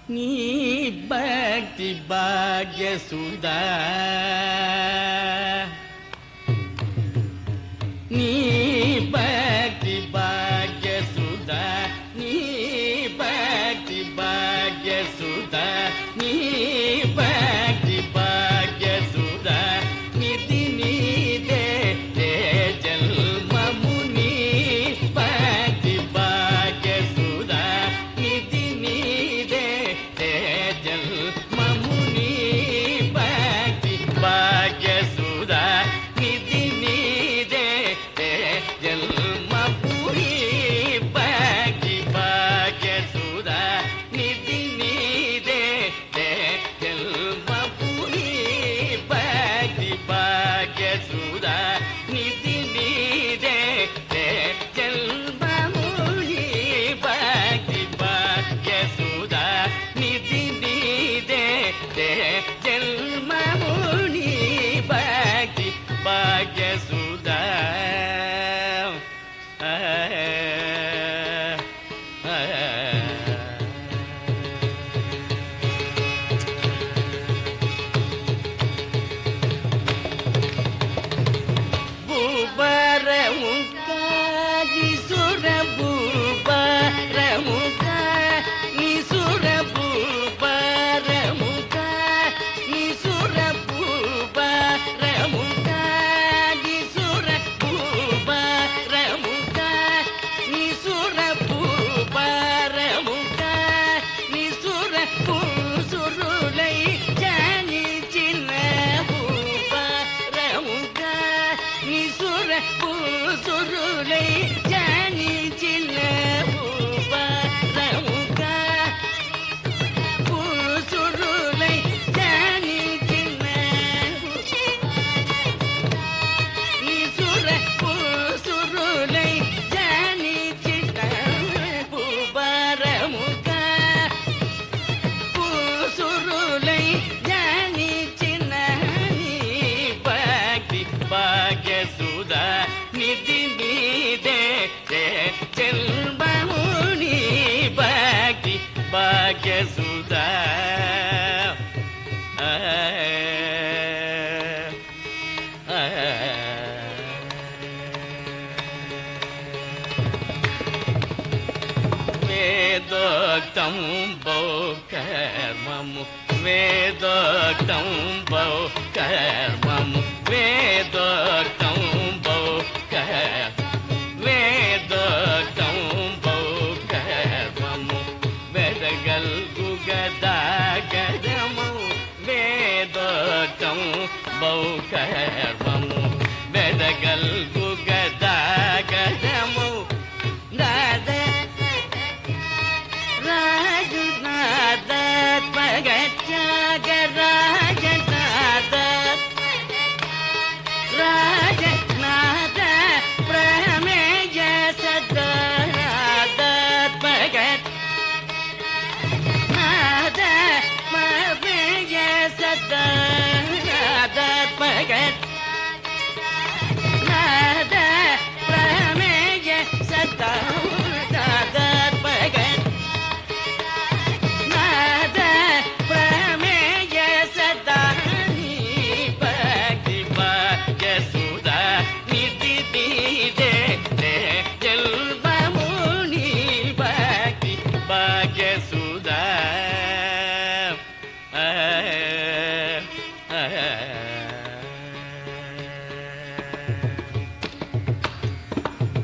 நீ பக்தி பாக்ய சுதா நீ பக்தி பாக்ய சுதா நீ பக்தி பாக்ய சுதா நீ பக்தி பாக்ய சுதா நிதி நீதே தே ஜல்மமு நீ பக்தி பாக்ய சுதா நிதி நீதே தே ஜல்மமு நீ பக்தி பாக்ய சுதா நிதி நீதே தே ஜல்மபுரி பக்தி பாக்ய சுதா நிதி நீதே தே ஜல்மபுரி பக்தி பாக்ய சுதா நிதி நீதே தே ஜல்மபுரி பக்தி பாக்ய சுதா நிதி நீதே தே ஜல்மபுரி பக்தி பாக்ய சுதா பூபரமுகாதி சுரபூபரமுகா நீ சுரபூபரமுகா நீ சுரபூபரமுகா நீ சுரபூபரமுகா நீ சுரபூபரமுகா நீ சுரபூசுருளை ஜானி சின்ன பூபரமுகா நீ சுரபூசுருளை ஜானி சின்ன பூபரமுகா பூசுருளை ஜானி சின்ன நீ சுரபூசுருளை ஜானி சின்ன பூபரமுகா பூசுருளை ஜானி சின்ன நீ பக்தி பாக்ய சுதா நிதி நீதே தே ஜல்மமுனி பக்தி பாக்ய சுதா வேதோக்தம் பௌகர்மமு வேதோக்தம் பௌகர்மமு வேதோக்தம் பௌகர் வேதோக்தம் பௌகர்மமு வேதகல் குகதாகரமு வேதோக்தம் பௌகர்மமு வேதகல் குகதாகரமு நாத ராஜநாத பகச்சாக ராஜநாத ராஜநாத பிரமேய சதநாத பகத் நாத பிரமேய சதநாத பகத்